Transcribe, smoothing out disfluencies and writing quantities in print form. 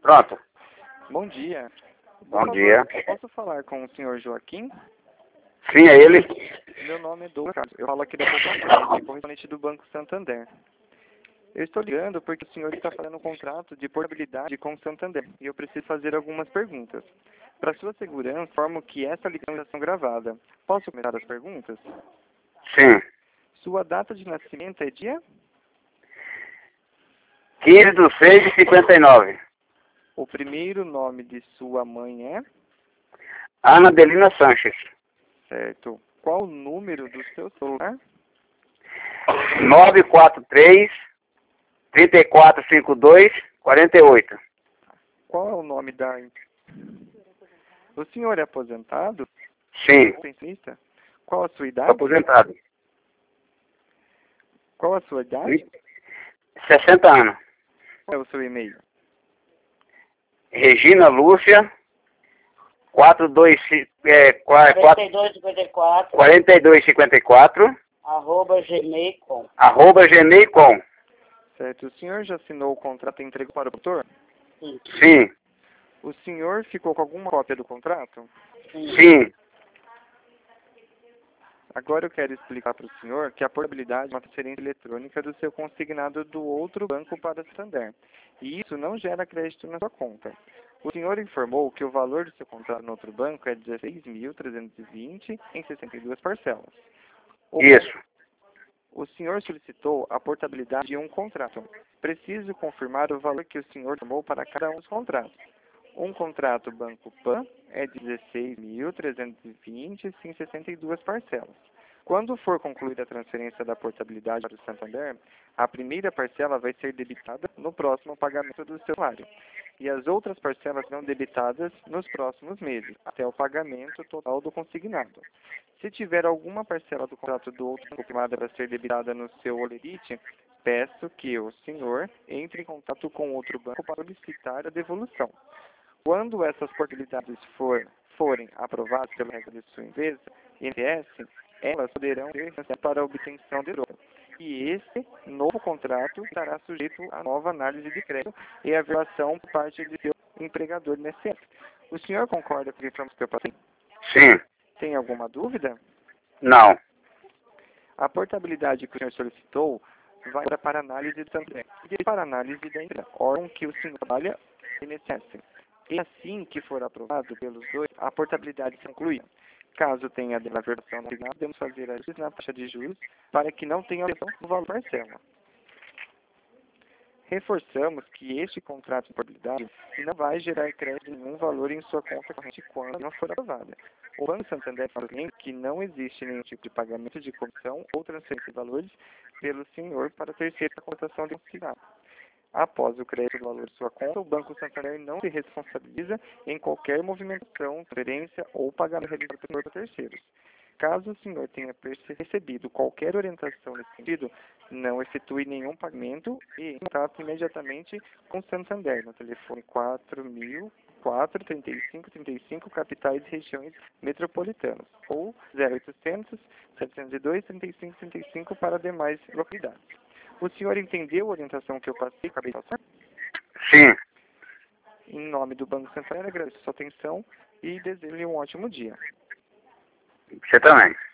Pronto. Bom dia. Bom dia. Posso falar com o senhor Joaquim? Sim, é ele. Meu nome é Douglas. Eu falo aqui da Poupança, correspondente do Banco Santander. Eu estou ligando porque o senhor está fazendo um contrato de portabilidade com o Santander e eu preciso fazer algumas perguntas. Para sua segurança, informo que essa ligação está sendo gravada. Posso começar as perguntas? Sim. Sua data de nascimento é dia? 15/6/59. O primeiro nome de sua mãe é? Ana Adelina Sanches. Certo. Qual o número do seu celular? 943-3452-48. Qual é o nome da... O senhor é aposentado? Sim. Pensionista? Qual a sua Estou idade? aposentado. Qual a sua idade? 60 anos. Qual é o seu e-mail? Regina Lúcia 4254 @gmail.com. @gmail.com. Certo. O senhor já assinou o contrato e entregou para o doutor? Sim. Sim. O senhor ficou com alguma cópia do contrato? Sim. Agora eu quero explicar para o senhor que a portabilidade é uma transferência eletrônica do seu consignado do outro banco para o Santander. E isso não gera crédito na sua conta. O senhor informou que o valor do seu contrato no outro banco é 16.320 em 62 parcelas. Isso. O senhor solicitou a portabilidade de um contrato. Preciso confirmar o valor que o senhor tomou para cada um dos contratos. Um contrato Banco Pan é 16.320 em 62 parcelas. Quando for concluída a transferência da portabilidade para o Santander, a primeira parcela vai ser debitada no próximo pagamento do seu salário. E as outras parcelas serão debitadas nos próximos meses, até o pagamento total do consignado. Se tiver alguma parcela do contrato do outro banco primada para ser debitada no seu holerite, peço que o senhor entre em contato com outro banco para solicitar a devolução. Quando essas portabilidades forem aprovadas pela regra de sua empresa, INSS, elas poderão ser financiadas para a obtenção de outra. E esse novo contrato estará sujeito a nova análise de crédito e avaliação por parte de seu empregador no INSS. O senhor concorda com a informação que eu passei? Sim. Tem alguma dúvida? Não. A portabilidade que o senhor solicitou vai para análise do Santander e para análise da empresa, órgão que o senhor trabalha no INSS. E assim que for aprovado pelos dois, a portabilidade se conclui. Caso tenha a versão da signal, podemos fazer ajustes na taxa de juros para que não tenha alteração no valor parcela. Reforçamos que este contrato de portabilidade não vai gerar crédito de nenhum valor em sua conta corrente quando não for aprovada. O Banco Santander fala que não existe nenhum tipo de pagamento de comissão ou transferência de valores pelo senhor para terceira contratação de consignado. Após o crédito do valor de sua conta, o Banco Santander não se responsabiliza em qualquer movimentação, transferência ou pagamento realizado pelo senhor para terceiros. Caso o senhor tenha recebido qualquer orientação nesse sentido, não efetue nenhum pagamento e entre em contato imediatamente com o Santander no telefone 4004-3535, capitais e regiões metropolitanas, ou 0800-702-3535 para demais localidades. O senhor entendeu a orientação que eu acabei de passar? Sim. Em nome do Banco Santander, agradeço a sua atenção e desejo um ótimo dia. Você também.